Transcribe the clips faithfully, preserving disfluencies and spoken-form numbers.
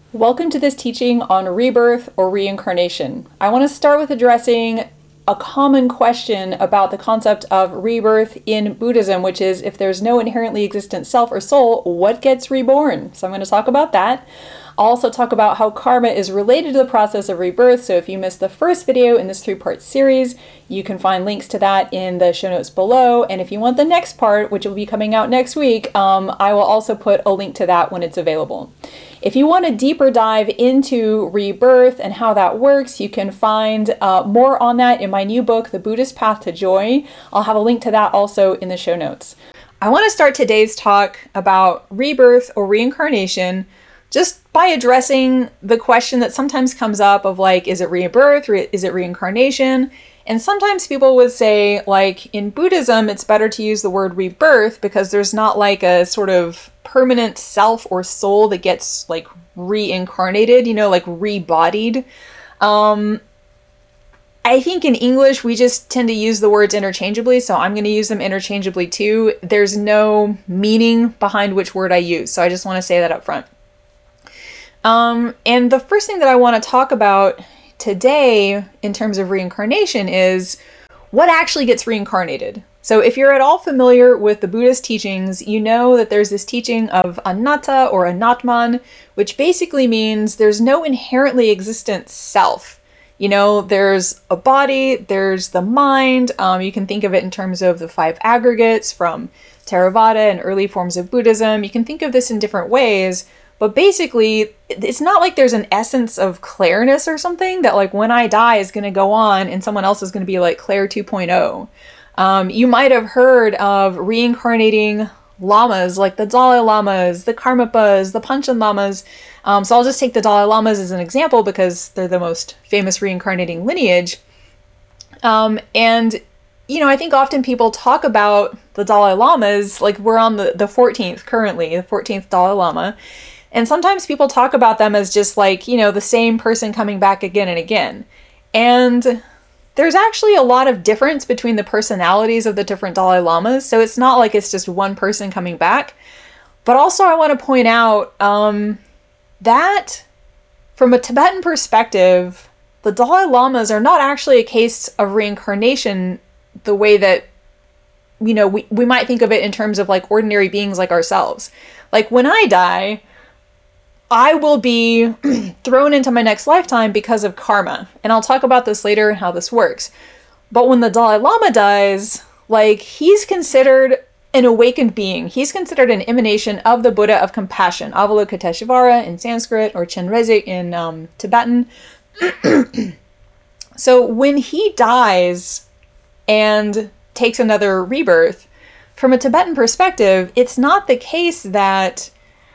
Welcome to this teaching on rebirth or reincarnation. I want to start with addressing a common question about the concept of rebirth in Buddhism, which is if there's no inherently existent self or soul, what gets reborn? So I'm going to talk about that. I'll also talk about how karma is related to the process of rebirth. So if you missed the first video in this three-part series, you can find links to that in the show notes below. And if you want the next part, which will be coming out next week, um, I will also put a link to that when it's available. If you want a deeper dive into rebirth and how that works, you can find uh, more on that in my new book, The Buddhist Path to Joy. I'll have a link to that also in the show notes. I want to start today's talk about rebirth or reincarnation just by addressing the question that sometimes comes up of like, is it rebirth or is it reincarnation? And sometimes people would say, like, in Buddhism, it's better to use the word rebirth because there's not like a sort of permanent self or soul that gets like reincarnated, you know, like rebodied. Um, I think in English, we just tend to use the words interchangeably, so I'm going to use them interchangeably too. There's no meaning behind which word I use, so I just want to say that up front. Um, and the first thing that I want to talk about today in terms of reincarnation is what actually gets reincarnated. So if you're at all familiar with the Buddhist teachings, you know that there's this teaching of anatta or anatman, which basically means there's no inherently existent self. You know, there's a body, there's the mind. Um, you can think of it in terms of the five aggregates from Theravada and early forms of Buddhism. You can think of this in different ways. But basically, it's not like there's an essence of Clareness or something that like when I die is going to go on and someone else is going to be like Claire two point oh. Um, you might have heard of reincarnating lamas like the Dalai Lamas, the Karmapas, the Panchen Lamas. Um, so I'll just take the Dalai Lamas as an example because they're the most famous reincarnating lineage. Um, and, you know, I think often people talk about the Dalai Lamas, like we're on the, the fourteenth currently, the fourteenth Dalai Lama. And sometimes people talk about them as just like, you know, the same person coming back again and again. And there's actually a lot of difference between the personalities of the different Dalai Lamas. So it's not like it's just one person coming back. But also I want to point out um, that from a Tibetan perspective, the Dalai Lamas are not actually a case of reincarnation the way that, you know, we, we might think of it in terms of like ordinary beings like ourselves. Like when I die, I will be thrown into my next lifetime because of karma. And I'll talk about this later and how this works. But when the Dalai Lama dies, like he's considered an awakened being. He's considered an emanation of the Buddha of compassion, Avalokiteshvara in Sanskrit or Chenrezig in um, Tibetan. So when he dies and takes another rebirth, from a Tibetan perspective, it's not the case that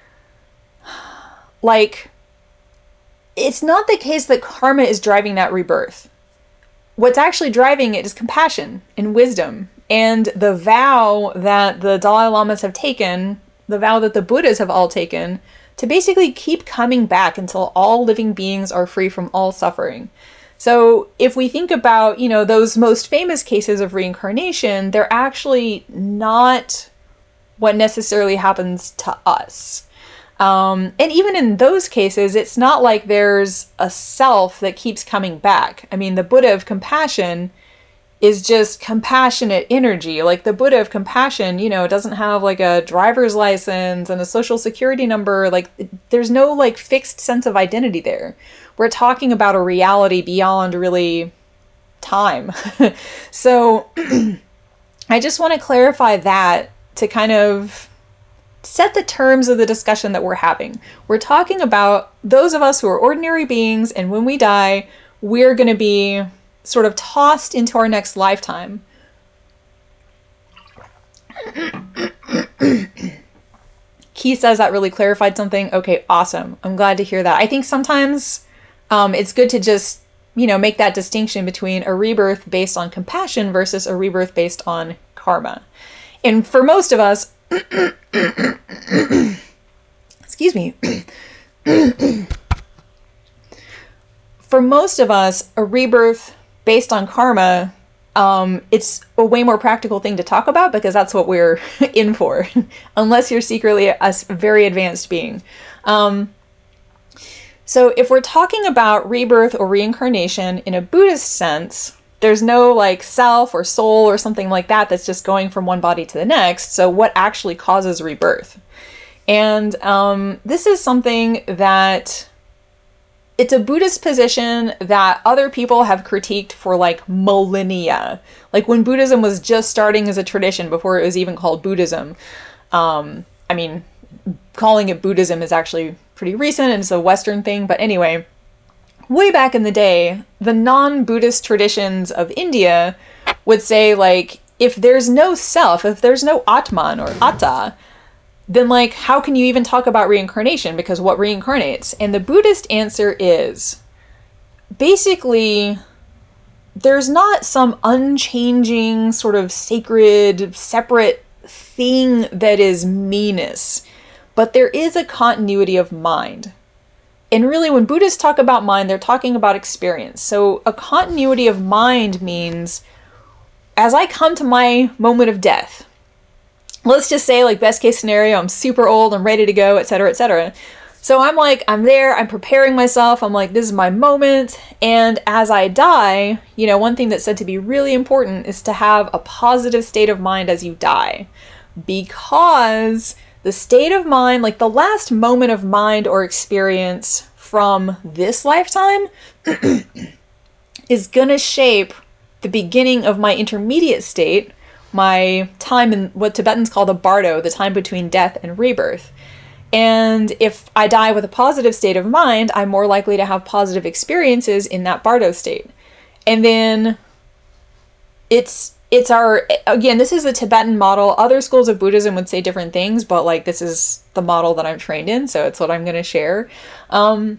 Like, it's not the case that karma is driving that rebirth. What's actually driving it is compassion and wisdom and the vow that the Dalai Lamas have taken, the vow that the Buddhas have all taken, to basically keep coming back until all living beings are free from all suffering. So if we think about, you know, those most famous cases of reincarnation, they're actually not what necessarily happens to us. Um, and even in those cases, it's not like there's a self that keeps coming back. I mean, the Buddha of compassion is just compassionate energy. Like the Buddha of compassion, you know, doesn't have like a driver's license and a social security number. Like there's no like fixed sense of identity there. We're talking about a reality beyond really time. So I just want to clarify that to kind of set the terms of the discussion that we're having. We're talking about those of us who are ordinary beings, and when we die, we're going to be sort of tossed into our next lifetime. Key says that really clarified something. Okay, awesome. I'm glad to hear that. I think sometimes um, it's good to just, you know, make that distinction between a rebirth based on compassion versus a rebirth based on karma. And for most of us, excuse me. For most of us, a rebirth based on karma um, it's a way more practical thing to talk about because that's what we're in for, unless you're secretly a very advanced being. Um, So if we're talking about rebirth or reincarnation in a Buddhist sense, there's no like self or soul or something like that that's just going from one body to the next. So what actually causes rebirth? And um, this is something that it's a Buddhist position that other people have critiqued for like millennia. Like when Buddhism was just starting as a tradition before it was even called Buddhism. Um, I mean, calling it Buddhism is actually pretty recent and it's a Western thing. But anyway, way back in the day, the non-Buddhist traditions of India would say like, if there's no self, if there's no Atman or Atta, then like, how can you even talk about reincarnation? Because what reincarnates? And the Buddhist answer is basically there's not some unchanging sort of sacred, separate thing that is meanness, but there is a continuity of mind. And really, when Buddhists talk about mind, they're talking about experience. So a continuity of mind means as I come to my moment of death, let's just say like best case scenario, I'm super old, I'm ready to go, et cetera, et cetera. So I'm like, I'm there, I'm preparing myself. I'm like, this is my moment. And as I die, you know, one thing that's said to be really important is to have a positive state of mind as you die. Because the state of mind, like the last moment of mind or experience from this lifetime is gonna shape the beginning of my intermediate state, my time in what Tibetans call the bardo, the time between death and rebirth. And if I die with a positive state of mind, I'm more likely to have positive experiences in that bardo state. And then it's it's our, again, this is the Tibetan model. Other schools of Buddhism would say different things, but like this is the model that I'm trained in, so it's what I'm going to share. Um,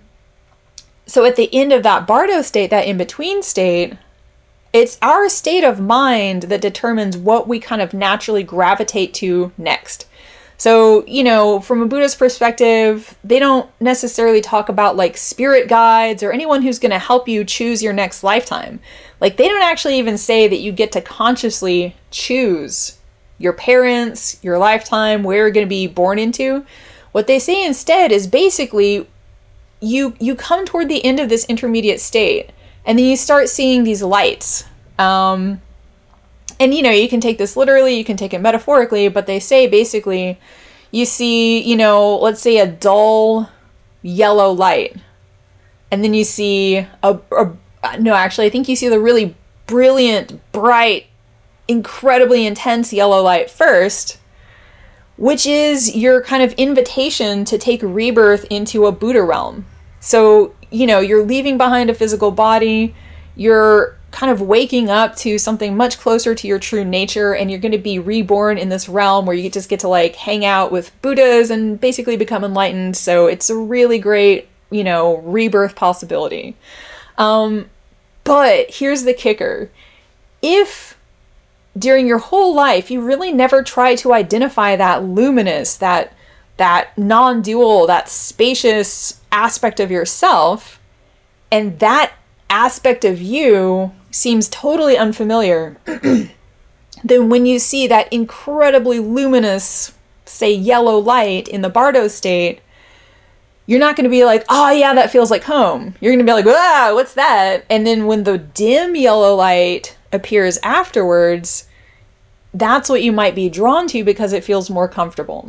so at the end of that bardo state, that in-between state, it's our state of mind that determines what we kind of naturally gravitate to next. So, you know, from a Buddhist perspective, they don't necessarily talk about like spirit guides or anyone who's going to help you choose your next lifetime. Like they don't actually even say that you get to consciously choose your parents, your lifetime, where you're going to be born into. What they say instead is basically you you come toward the end of this intermediate state and then you start seeing these lights. Um, and, you know, you can take this literally, you can take it metaphorically, but they say basically you see, you know, let's say a dull yellow light. And then you see a, a no, actually, I think you see the really brilliant, bright, incredibly intense yellow light first, which is your kind of invitation to take rebirth into a Buddha realm. So, you know, you're leaving behind a physical body, you're kind of waking up to something much closer to your true nature, and you're going to be reborn in this realm where you just get to like hang out with Buddhas and basically become enlightened. So it's a really great, you know, rebirth possibility. Um, but here's the kicker. If during your whole life you really never try to identify that luminous, that that non-dual, that spacious aspect of yourself, and that aspect of you seems totally unfamiliar, then when you see that incredibly luminous, say, yellow light in the bardo state, you're not going to be like, oh yeah, that feels like home. You're going to be like, ah, what's that? And then when the dim yellow light appears afterwards, that's what you might be drawn to because it feels more comfortable.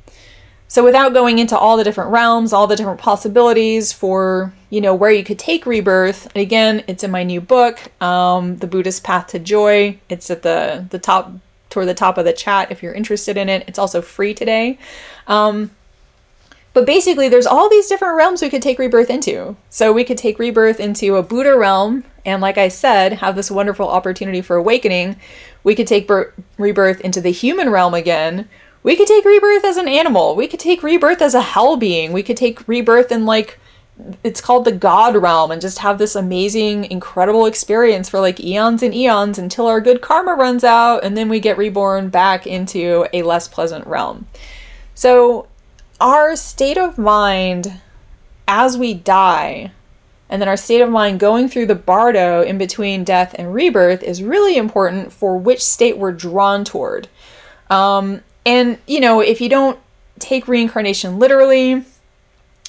So without going into all the different realms, all the different possibilities for, you know, where you could take rebirth, and again, it's in my new book, um, The Buddhist Path to Joy. It's at the, the top, toward the top of the chat if you're interested in it. It's also free today. Um, but basically, there's all these different realms we could take rebirth into. So we could take rebirth into a Buddha realm, and like I said, have this wonderful opportunity for awakening. We could take bir- rebirth into the human realm again. We could take rebirth as an animal. We could take rebirth as a hell being. We could take rebirth in like, it's called the God realm, and just have this amazing, incredible experience for like eons and eons until our good karma runs out, and then we get reborn back into a less pleasant realm. So our state of mind as we die, and then our state of mind going through the bardo in between death and rebirth is really important for which state we're drawn toward. Um, And, you know, if you don't take reincarnation literally,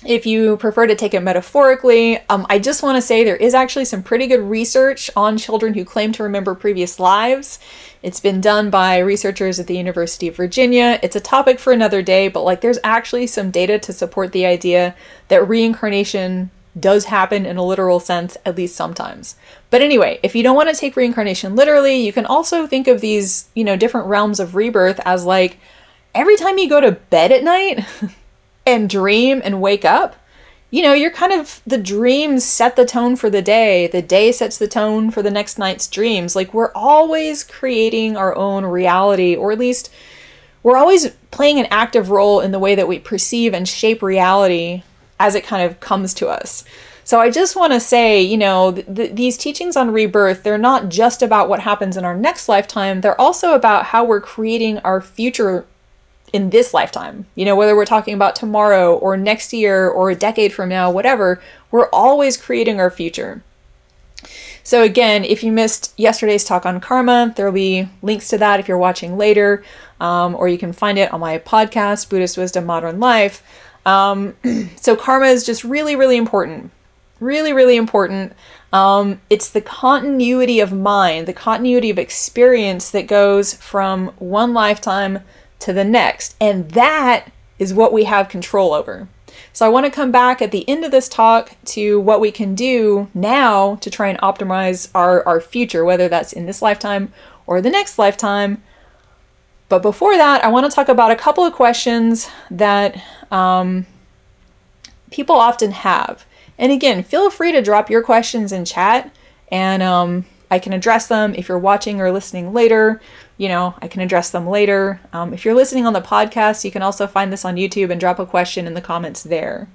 If you prefer to take it metaphorically, um, I just want to say there is actually some pretty good research on children who claim to remember previous lives. It's been done by researchers at the University of Virginia. It's a topic for another day, but like there's actually some data to support the idea that reincarnation does happen in a literal sense, at least sometimes. But anyway, if you don't want to take reincarnation literally, you can also think of these, you know, different realms of rebirth as like every time you go to bed at night and dream and wake up, you know, you're kind of, the dreams set the tone for the day. The day sets the tone for the next night's dreams. Like we're always creating our own reality, or at least we're always playing an active role in the way that we perceive and shape reality as it kind of comes to us. So I just want to say, you know, th- th- these teachings on rebirth, they're not just about what happens in our next lifetime. They're also about how we're creating our future in this lifetime. You know, whether we're talking about tomorrow or next year or a decade from now, whatever, we're always creating our future. So again, if you missed yesterday's talk on karma, there will be links to that if you're watching later, um, or you can find it on my podcast, Buddhist Wisdom Modern Life. Um, so karma is just really, really important. Really, really important. Um, it's the continuity of mind, the continuity of experience that goes from one lifetime to the next. And that is what we have control over. So I want to come back at the end of this talk to what we can do now to try and optimize our, our future, whether that's in this lifetime or the next lifetime. But before that, I want to talk about a couple of questions that um, people often have. And again, feel free to drop your questions in chat, and um, I can address them. If you're watching or listening later, you know, I can address them later. Um, if you're listening on the podcast, you can also find this on YouTube and drop a question in the comments there.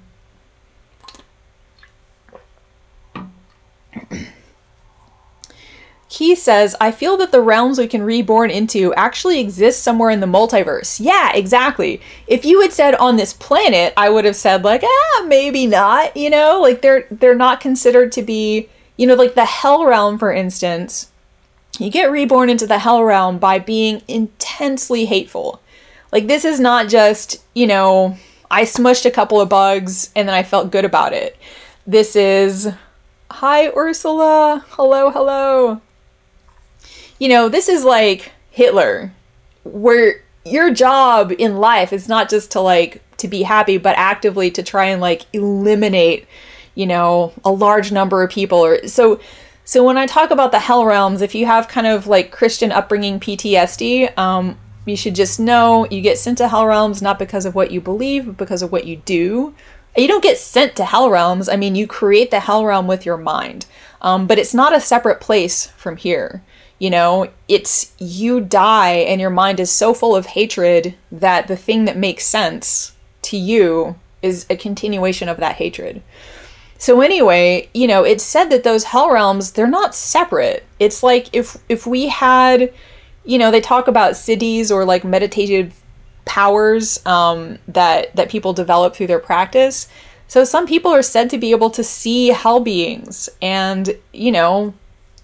He says, I feel that the realms we can reborn into actually exist somewhere in the multiverse. Yeah, exactly. If you had said on this planet, I would have said like, ah, maybe not, you know, like they're, they're not considered to be, you know, like the hell realm, for instance. You get reborn into the hell realm by being intensely hateful. Like this is not just, you know, I smushed a couple of bugs and then I felt good about it. This is, hi Ursula, hello, hello. You know, this is like Hitler, where your job in life is not just to like, to be happy, but actively to try and like eliminate, you know, a large number of people. Or so, so when I talk about the hell realms, if you have kind of like Christian upbringing P T S D, um, you should just know you get sent to hell realms, not because of what you believe, but because of what you do. You don't get sent to hell realms. I mean, you create the hell realm with your mind, um, but it's not a separate place from here. You know, it's you die and your mind is so full of hatred that the thing that makes sense to you is a continuation of that hatred. So anyway, you know, it's said that those hell realms, they're not separate. It's like if if we had, you know, they talk about siddhis or like meditative powers um, that that people develop through their practice. So some people are said to be able to see hell beings, and, you know,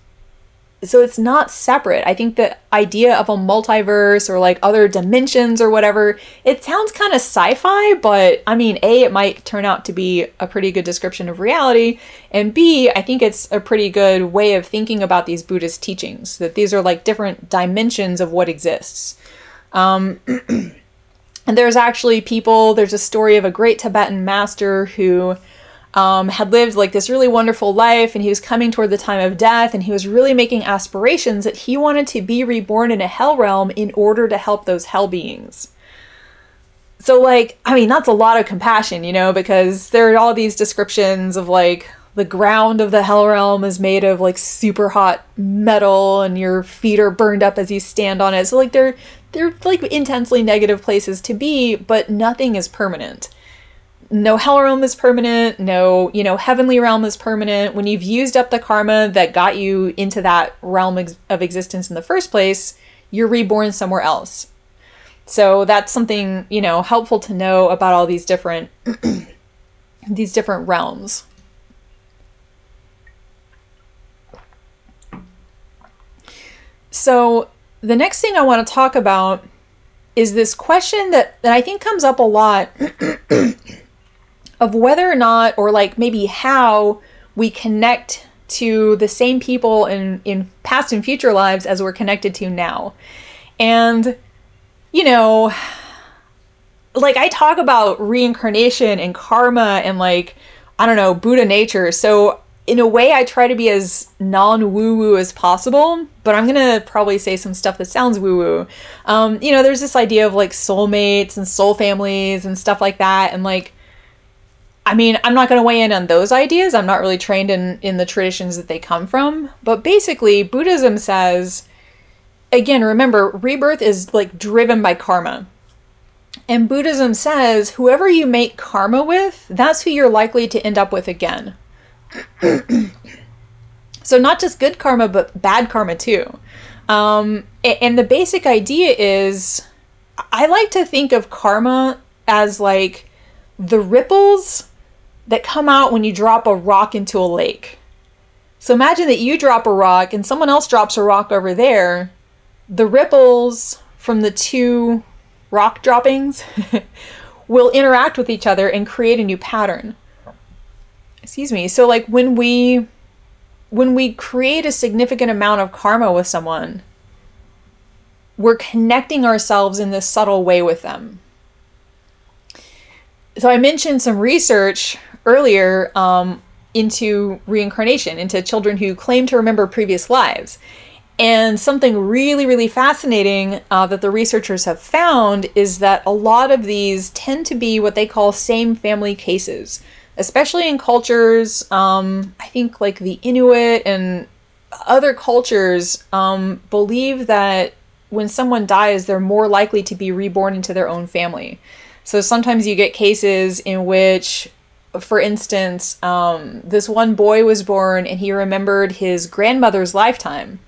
so it's not separate. I think the idea of a multiverse or like other dimensions or whatever, it sounds kind of sci-fi, but I mean, A, it might turn out to be a pretty good description of reality. And B, I think it's a pretty good way of thinking about these Buddhist teachings, that these are like different dimensions of what exists. Um, and there's actually people, there's a story of a great Tibetan master who Um, had lived like this really wonderful life, and he was coming toward the time of death, and he was really making aspirations that he wanted to be reborn in a hell realm in order to help those hell beings. So like, I mean, that's a lot of compassion, you know, because there are all these descriptions of like the ground of the hell realm is made of like super hot metal and your feet are burned up as you stand on it. So like they're, they're like intensely negative places to be, but nothing is permanent. No hell realm is permanent. No, you know, heavenly realm is permanent. When you've used up the karma that got you into that realm ex- of existence in the first place, you're reborn somewhere else. So that's something, you know, helpful to know about all these different, these different realms. So the next thing I want to talk about is this question that, that I think comes up a lot of whether or not, or like maybe how we connect to the same people in, in past and future lives as we're connected to now. And, you know, like I talk about reincarnation and karma and like, I don't know, Buddha nature. So in a way, I try to be as non-woo-woo as possible, but I'm going to probably say some stuff that sounds woo-woo. Um, you know, there's this idea of like soulmates and soul families and stuff like that. And like, I mean, I'm not going to weigh in on those ideas. I'm not really trained in, in the traditions that they come from. But basically, Buddhism says, again, remember, rebirth is like driven by karma. And Buddhism says, whoever you make karma with, that's who you're likely to end up with again. So not just good karma, but bad karma too. Um, and the basic idea is, I like to think of karma as like the ripples that come out when you drop a rock into a lake. So imagine that you drop a rock and someone else drops a rock over there. The ripples from the two rock droppings will interact with each other and create a new pattern. Excuse me. So like when we when we create a significant amount of karma with someone, we're connecting ourselves in this subtle way with them. So I mentioned some research earlier um, into reincarnation, into children who claim to remember previous lives. And something really, really fascinating uh, that the researchers have found is that a lot of these tend to be what they call same family cases, especially in cultures, um, I think like the Inuit and other cultures um, believe that when someone dies, they're more likely to be reborn into their own family. So sometimes you get cases in which, for instance, um, this one boy was born and he remembered his grandmother's lifetime.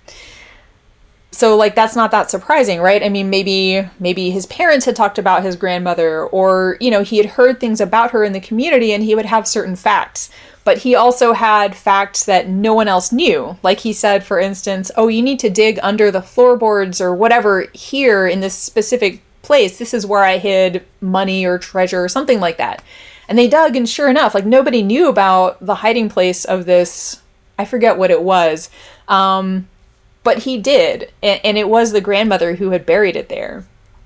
So like, that's not that surprising, right? I mean, maybe, maybe his parents had talked about his grandmother, or, you know, he had heard things about her in the community and he would have certain facts, but he also had facts that no one else knew. Like he said, for instance, oh, you need to dig under the floorboards or whatever here in this specific place. This is where I hid money or treasure or something like that. And they dug, and sure enough, like nobody knew about the hiding place of this. I forget what it was. Um, But he did, and it was the grandmother who had buried it there.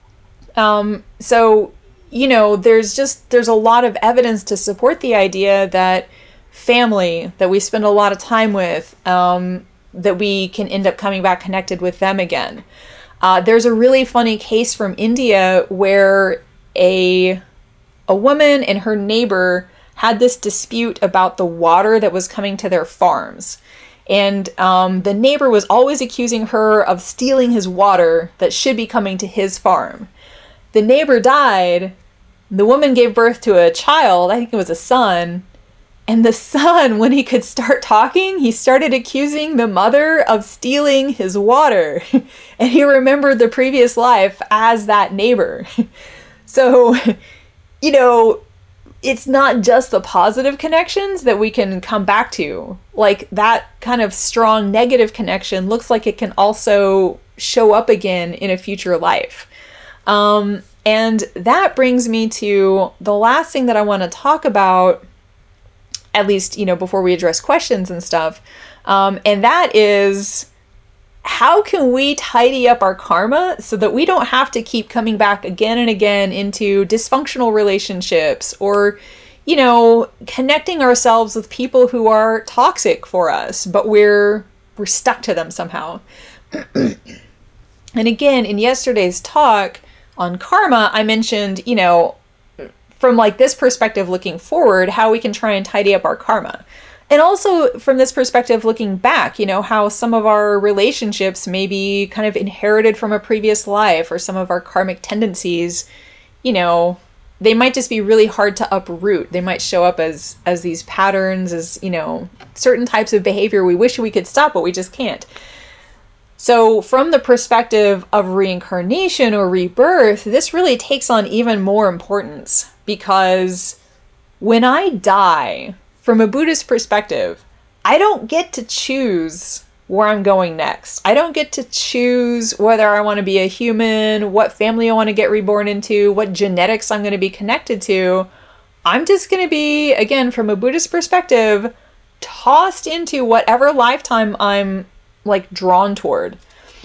Um, so, you know, there's just, there's a lot of evidence to support the idea that family, that we spend a lot of time with, um, that we can end up coming back connected with them again. Uh, there's a really funny case from India where a, a woman and her neighbor had this dispute about the water that was coming to their farms. And um, the neighbor was always accusing her of stealing his water that should be coming to his farm. The neighbor died. The woman gave birth to a child. I think it was a son. And the son, when he could start talking, he started accusing the mother of stealing his water. And he remembered the previous life as that neighbor. So, you know, it's not just the positive connections that we can come back to. Like that kind of strong negative connection looks like it can also show up again in a future life. Um, and that brings me to the last thing that I want to talk about, at least, you know, before we address questions and stuff. Um, and that is, how can we tidy up our karma so that we don't have to keep coming back again and again into dysfunctional relationships, or, you know, connecting ourselves with people who are toxic for us, but we're we're stuck to them somehow. And again, in yesterday's talk on karma, I mentioned, you know, from like this perspective looking forward, how we can try and tidy up our karma. And also from this perspective, looking back, you know, how some of our relationships may be kind of inherited from a previous life, or some of our karmic tendencies, you know, they might just be really hard to uproot. They might show up as, as these patterns, as, you know, certain types of behavior we wish we could stop, but we just can't. So from the perspective of reincarnation or rebirth, this really takes on even more importance, because when I die, from a Buddhist perspective, I don't get to choose where I'm going next. I don't get to choose whether I want to be a human, what family I want to get reborn into, what genetics I'm going to be connected to. I'm just going to be, again, from a Buddhist perspective, tossed into whatever lifetime I'm like drawn toward.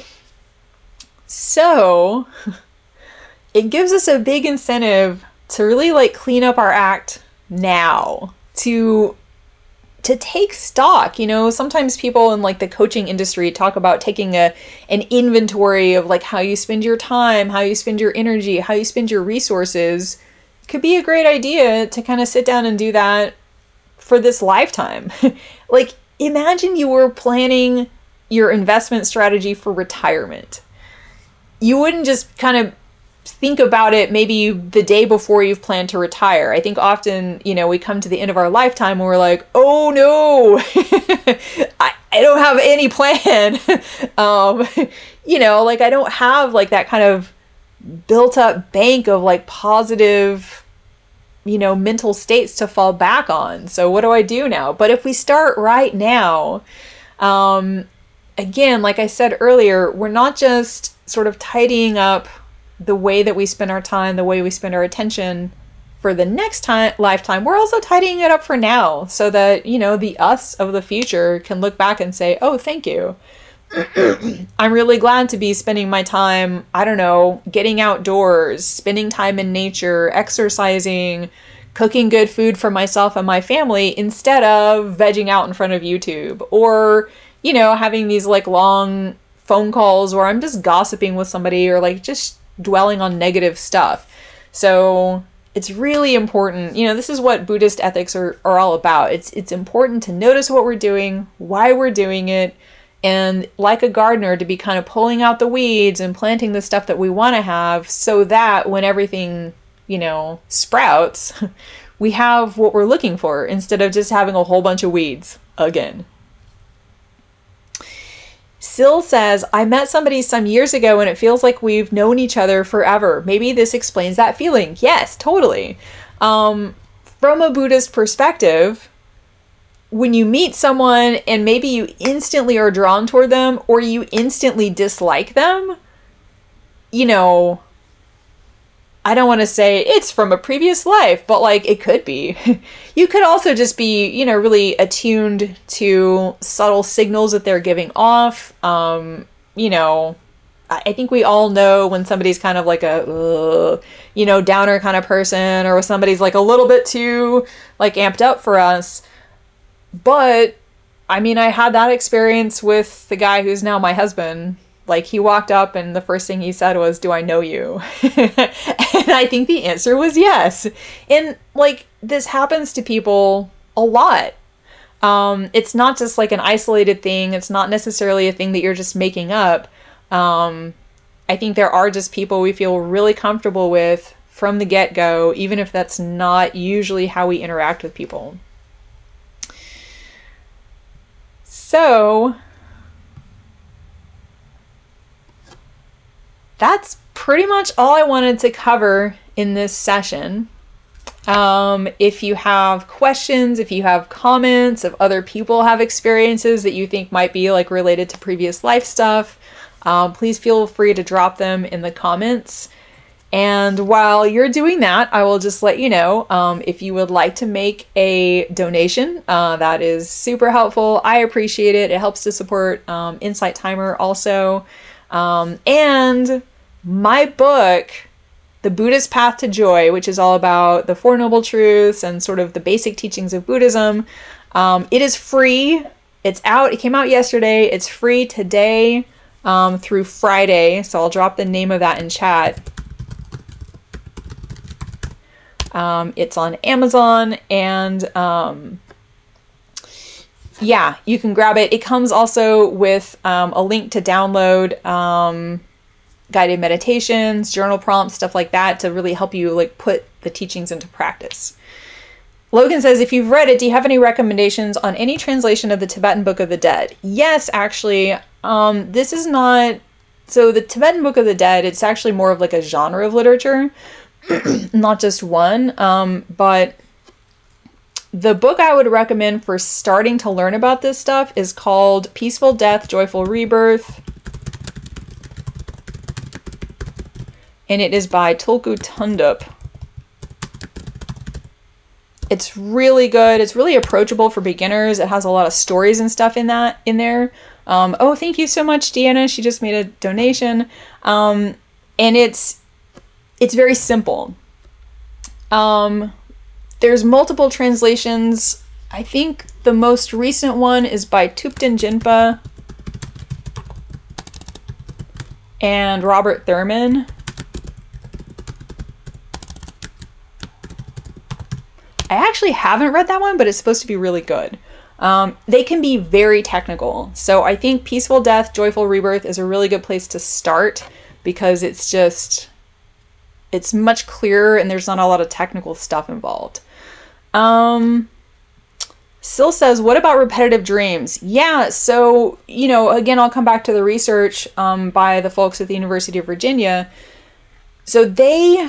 So it gives us a big incentive to really like clean up our act now, to to take stock. You know, sometimes people in like the coaching industry talk about taking a an inventory of like how you spend your time, how you spend your energy, how you spend your resources. It could be a great idea to kind of sit down and do that for this lifetime. Like, imagine you were planning your investment strategy for retirement. You wouldn't just kind of think about it maybe the day before you've planned to retire. I think often, you know, we come to the end of our lifetime and we're like, oh no, I, I don't have any plan. um, you know, like I don't have like that kind of built up bank of like positive, you know, mental states to fall back on. So what do I do now? But if we start right now, um, again, like I said earlier, we're not just sort of tidying up the way that we spend our time, the way we spend our attention for the next time lifetime. We're also tidying it up for now so that, you know, the us of the future can look back and say, oh, thank you. I'm really glad to be spending my time, I don't know, getting outdoors, spending time in nature, exercising, cooking good food for myself and my family instead of vegging out in front of YouTube, or, you know, having these like long phone calls where I'm just gossiping with somebody or like just dwelling on negative stuff. So it's really important. You know, this is what Buddhist ethics are, are all about. It's it's important to notice what we're doing, why we're doing it, and like a gardener, to be kind of pulling out the weeds and planting the stuff that we want to have so that when everything, you know, sprouts, we have what we're looking for instead of just having a whole bunch of weeds again. Syl says, I met somebody some years ago and it feels like we've known each other forever. Maybe this explains that feeling. Yes, totally. Um, from a Buddhist perspective, when you meet someone and maybe you instantly are drawn toward them or you instantly dislike them, you know, I don't want to say it's from a previous life, but like it could be. You could also just be, you know, really attuned to subtle signals that they're giving off. Um, you know, I think we all know when somebody's kind of like a, uh, you know, downer kind of person, or when somebody's like a little bit too like amped up for us. But I mean, I had that experience with the guy who's now my husband. Like, he walked up and the first thing he said was, do I know you? And I think the answer was yes. And like, this happens to people a lot. Um, it's not just like an isolated thing. It's not necessarily a thing that you're just making up. Um, I think there are just people we feel really comfortable with from the get-go, even if that's not usually how we interact with people. So that's pretty much all I wanted to cover in this session. Um, if you have questions, if you have comments, if other people have experiences that you think might be like related to previous life stuff, um, please feel free to drop them in the comments. And while you're doing that, I will just let you know, um, if you would like to make a donation, uh, that is super helpful. I appreciate it. It helps to support um, Insight Timer also. Um, and my book, The Buddhist Path to Joy, which is all about the Four Noble Truths and sort of the basic teachings of Buddhism, um, it is free. It's out. It came out yesterday. It's free today um, through Friday. So I'll drop the name of that in chat. Um, it's on Amazon, and um, yeah, you can grab it. It comes also with um, a link to download um, guided meditations, journal prompts, stuff like that to really help you like put the teachings into practice. Logan says, if you've read it, do you have any recommendations on any translation of the Tibetan Book of the Dead? Yes, actually. Um, this is not... So the Tibetan Book of the Dead, it's actually more of like a genre of literature, not just one. Um, but the book I would recommend for starting to learn about this stuff is called Peaceful Death, Joyful Rebirth. And it is by Tulku Tundup. It's really good. It's really approachable for beginners. It has a lot of stories and stuff in that in there. Um, oh, thank you so much, Deanna. She just made a donation. Um, and it's it's very simple. Um, there's multiple translations. I think the most recent one is by Thupten Jinpa and Robert Thurman. I actually haven't read that one, but it's supposed to be really good. Um, they can be very technical. So I think Peaceful Death, Joyful Rebirth is a really good place to start because it's just, it's much clearer and there's not a lot of technical stuff involved. Um, Sil says, what about repetitive dreams? Yeah, so, you know, again, I'll come back to the research um, by the folks at the University of Virginia. So they...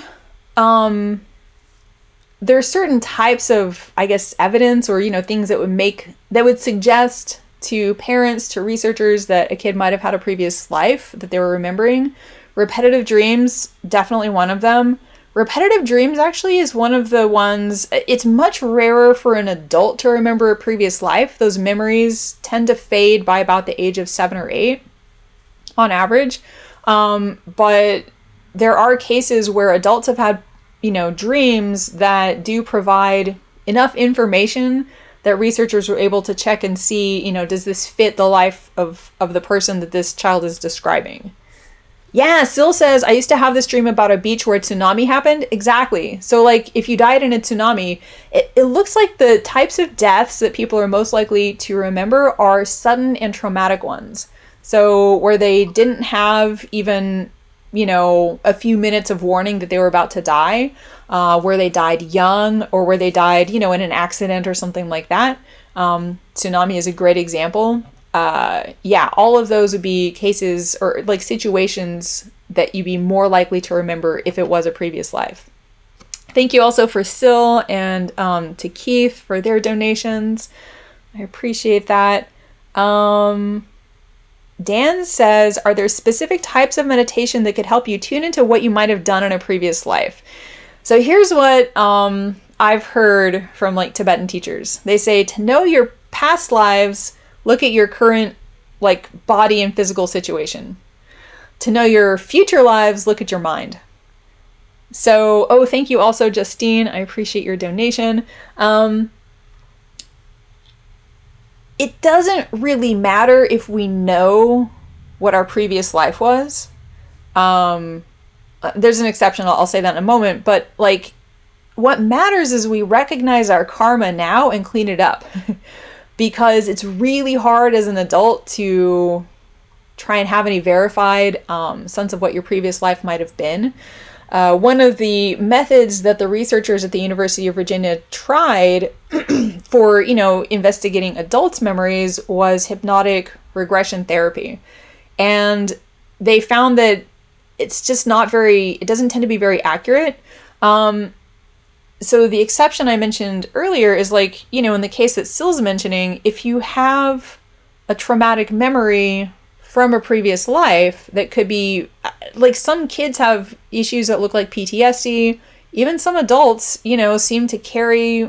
Um, there are certain types of, I guess, evidence or, you know, things that would make, that would suggest to parents, to researchers that a kid might have had a previous life that they were remembering. Repetitive dreams, definitely one of them. Repetitive dreams actually is one of the ones, it's much rarer for an adult to remember a previous life. Those memories tend to fade by about the age of seven or eight on average. Um, but there are cases where adults have had you know, dreams that do provide enough information that researchers were able to check and see, you know, does this fit the life of, of the person that this child is describing? Yeah, Sil says, I used to have this dream about a beach where a tsunami happened. Exactly. So, like, if you died in a tsunami, it, it looks like the types of deaths that people are most likely to remember are sudden and traumatic ones. So, where they didn't have even... you know, a few minutes of warning that they were about to die, uh, where they died young or where they died, you know, in an accident or something like that. Um, tsunami is a great example. Uh, yeah, all of those would be cases or like situations that you'd be more likely to remember if it was a previous life. Thank you also for Sil and um, to Keith for their donations. I appreciate that. Um... Dan says, are there specific types of meditation that could help you tune into what you might have done in a previous life? So here's what um, I've heard from like Tibetan teachers. They say to know your past lives, look at your current like body and physical situation. To know your future lives, look at your mind. So, oh, thank you also, Justine. I appreciate your donation. Um, It doesn't really matter if we know what our previous life was. Um, there's an exception, I'll, I'll say that in a moment, but like what matters is we recognize our karma now and clean it up because it's really hard as an adult to try and have any verified um, sense of what your previous life might have been. Uh, one of the methods that the researchers at the University of Virginia tried for, you know, investigating adults' memories was hypnotic regression therapy. And they found that it's just not very, it doesn't tend to be very accurate. Um, so the exception I mentioned earlier is like, you know, in the case that Sil's mentioning, if you have a traumatic memory from a previous life that could be, like some kids have issues that look like P T S D. Even some adults, you know, seem to carry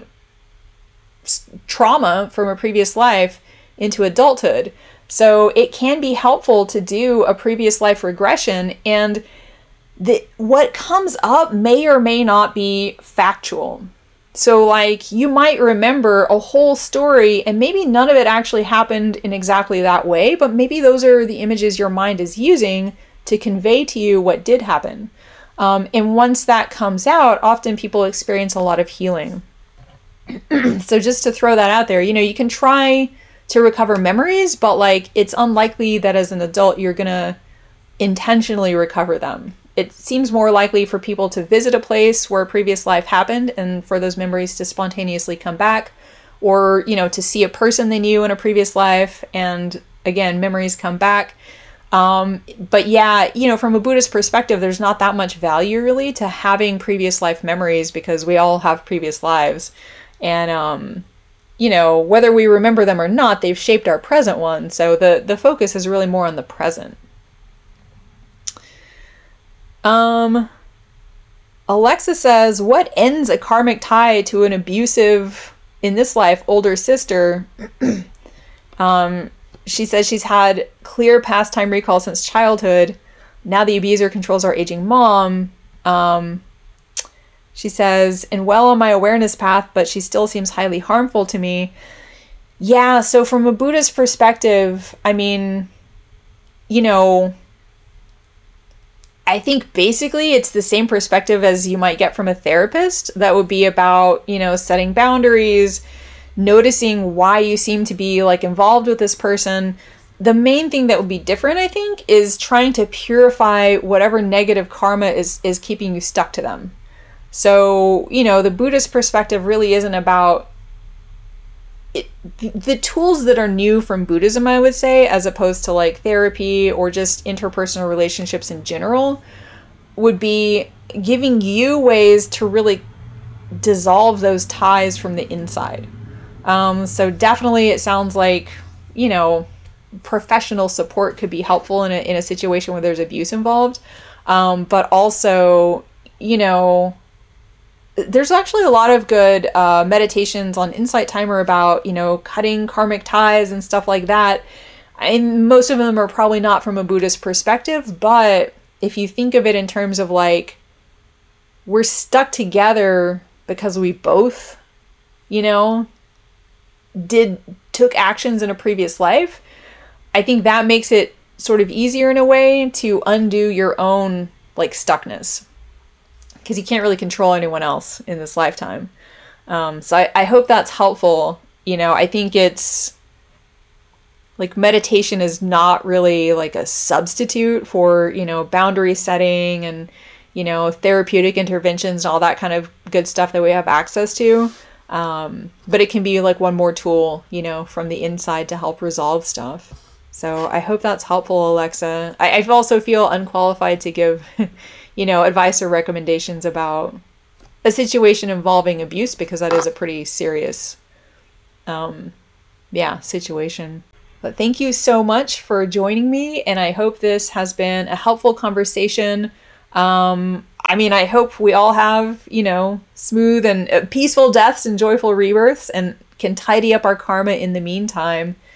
trauma from a previous life into adulthood. So it can be helpful to do a previous life regression, and the what comes up may or may not be factual. So like you might remember a whole story and maybe none of it actually happened in exactly that way, but maybe those are the images your mind is using to convey to you what did happen. Um, and once that comes out, often people experience a lot of healing. So just to throw that out there, you know, you can try to recover memories, but like it's unlikely that as an adult you're gonna intentionally recover them. It seems more likely for people to visit a place where a previous life happened and for those memories to spontaneously come back, or, you know, to see a person they knew in a previous life and again, memories come back. Um, but yeah, you know, from a Buddhist perspective, there's not that much value really to having previous life memories because we all have previous lives. And, um, you know, whether we remember them or not, they've shaped our present one. So the, the focus is really more on the present. Um, Alexa says, what ends a karmic tie to an abusive, in this life, older sister? um, she says she's had clear past time recall since childhood. Now the abuser controls our aging mom. Um, she says, and well on my awareness path, but she still seems highly harmful to me. Yeah, so from a Buddhist perspective, I mean, you know, I think basically it's the same perspective as you might get from a therapist. That would be about, you know, setting boundaries, noticing why you seem to be like involved with this person. The main thing that would be different, I think, is trying to purify whatever negative karma is, is keeping you stuck to them. So, you know, the Buddhist perspective really isn't about it, the tools that are new from Buddhism, I would say, as opposed to like therapy or just interpersonal relationships in general, would be giving you ways to really dissolve those ties from the inside. Um, so definitely it sounds like, you know, professional support could be helpful in a, in a situation where there's abuse involved. Um, but also, you know, there's actually a lot of good uh, meditations on Insight Timer about, you know, cutting karmic ties and stuff like that. And most of them are probably not from a Buddhist perspective, but if you think of it in terms of like, we're stuck together because we both, you know, did, took actions in a previous life, I think that makes it sort of easier in a way to undo your own like stuckness. Because you can't really control anyone else in this lifetime. Um, so I, I hope that's helpful. You know, I think it's like meditation is not really like a substitute for, you know, boundary setting and, you know, therapeutic interventions and all that kind of good stuff that we have access to. Um, but it can be like one more tool, you know, from the inside to help resolve stuff. So I hope that's helpful, Alexa. I, I also feel unqualified to give you know, advice or recommendations about a situation involving abuse, because that is a pretty serious, um, yeah, situation. But thank you so much for joining me, and I hope this has been a helpful conversation. Um, I mean, I hope we all have, you know, smooth and uh, peaceful deaths and joyful rebirths and can tidy up our karma in the meantime.